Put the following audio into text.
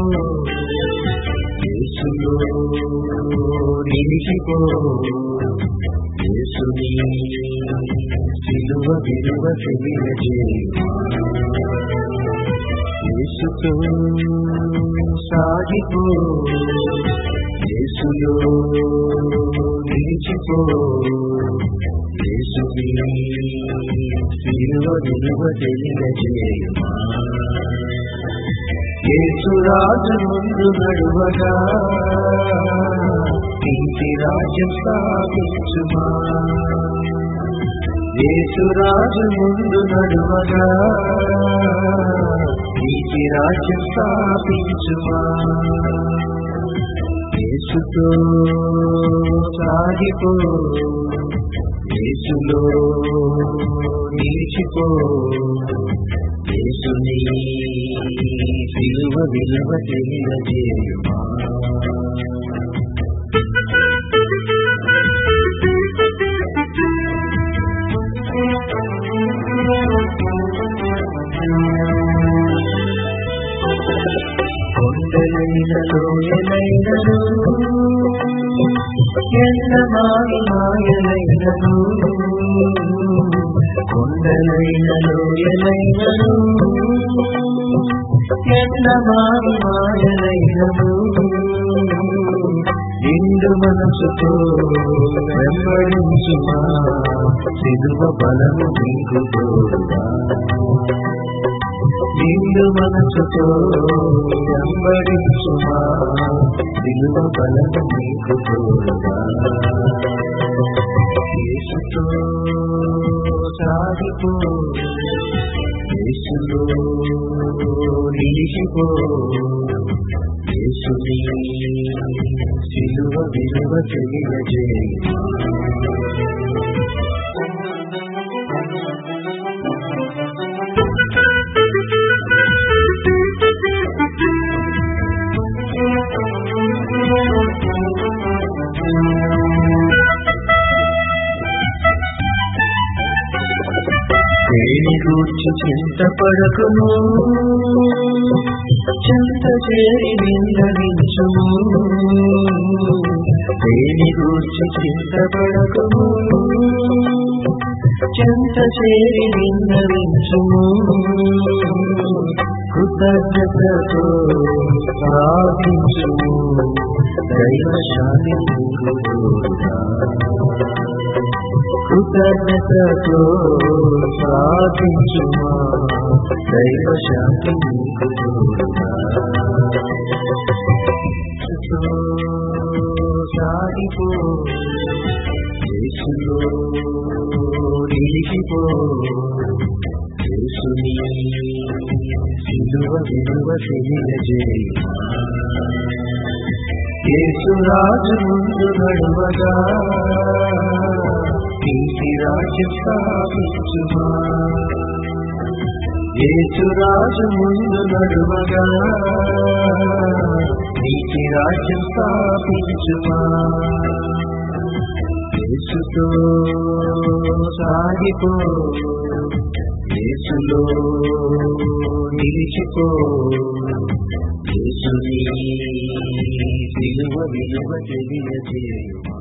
యేసులో నిలిచిపో, యేసుని సిలువ విలువ తెలియజేయుమా. యేసుతో సాగిపో, యేసులో నిలిచిపో, యేసుని సిలువ విలువ తెలియజేయుమా. యేసు రాజు ముందు నడువగా నీతి రాజ్యం స్థాపించుమా. యేసు రాజు ముందు నడువగా నీతి రాజ్యం స్థాపించుమా. యేసుతో సాగిపో, యేసులో నిలిచిపో, యేసుని సిలువ విలువ తెలియజేయుమా. కొండలైన లోయలైనను, ఎండమావి మాయలైనను, కొండలైన లోయలైనను, ఎండమావి మాయలైనను, నిండు మనసుతో వెంబడించుమా, సిలువ బలము నీకు తోడుగా. నిండు మనసుతో వెంబడించుమా, సిలువ బలము నీకు తోడుగా. యేసుతో సాగిపో, యేసులో నిలిచిపో, యేసుని సిలువ విలువ తెలియజేయుమా. దేని గూర్చి చింతపడకుము, చింత చేరి నిందరించుము. దేని గూర్చి చింతపడకుము, చింత చేరి నిందరించుము. కృతజ్ఞతతో ప్రార్థించుము, దైవశాంతి నీకు తోడుగా. కృతజ్ఞతతో ప్రార్థించుమా, దైవశాంతి నీకు తోడుగా. యేసుతో సాగిపో, యేసులో నిలిచిపో, యేసుని సిలువ విలువ తెలియజేయుమా. యేసు రాజు ముందు నడువగా నీతి రాజ్యం స్థాపించుమా. యేసు రాజు ముందు నడువగా నీతి రాజ్యం స్థాపించుమా. యేసుతో సాగిపో, యేసులో నిలిచిపో, యేసుని సిలువ విలువ తెలియజేయుమా.